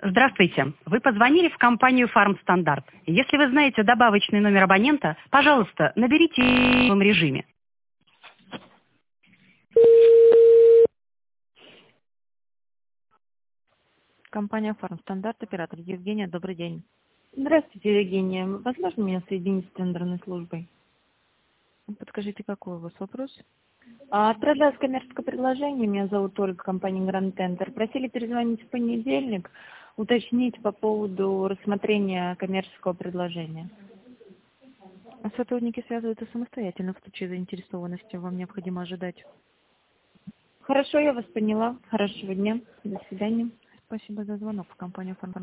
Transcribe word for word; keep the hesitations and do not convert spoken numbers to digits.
Здравствуйте. Вы позвонили в компанию «Фармстандарт». Если вы знаете добавочный номер абонента, пожалуйста, наберите в этом режиме. Компания «Фармстандарт», оператор Евгения, добрый день. Здравствуйте, Евгения. Возможно меня соединить с тендерной службой? Подскажите, какой у вас вопрос? А, Отправлялось коммерческое предложение. Меня зовут Ольга, компания Grand Tender. Просили перезвонить в понедельник, уточнить по поводу рассмотрения коммерческого предложения. А сотрудники связываются самостоятельно в случае заинтересованности. Вам необходимо ожидать. Хорошо, я вас поняла. Хорошего дня. До свидания. Спасибо за звонок в компанию «Фармстандарт».